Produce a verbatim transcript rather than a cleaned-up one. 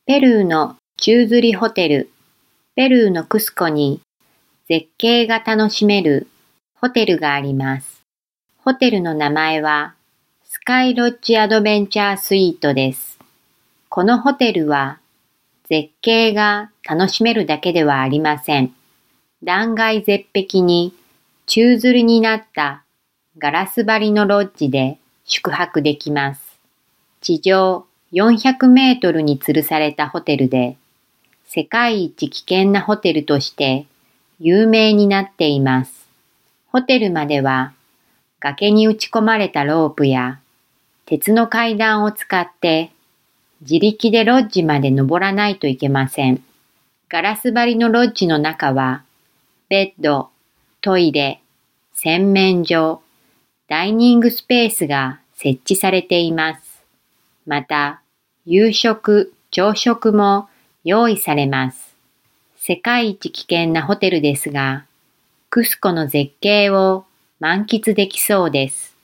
ペルーの宙吊りホテル。ペルーのクスコに絶景が楽しめるホテルがあります。ホテルの名前はスカイロッジアドベンチャースイートです。このホテルは絶景が楽しめるだけではありません。断崖絶壁に宙吊りになったガラス張りのロッジで宿泊できます。地上よんひゃくメートルに吊るされたホテルで、世界一危険なホテルとして有名になっています。ホテルまでは崖に打ち込まれたロープや鉄の階段を使って自力でロッジまで登らないといけません。ガラス張りのロッジの中はベッド、トイレ、洗面所、ダイニングスペースが設置されています。また、夕食、朝食も用意されます。世界一危険なホテルですが、クスコの絶景を満喫できそうです。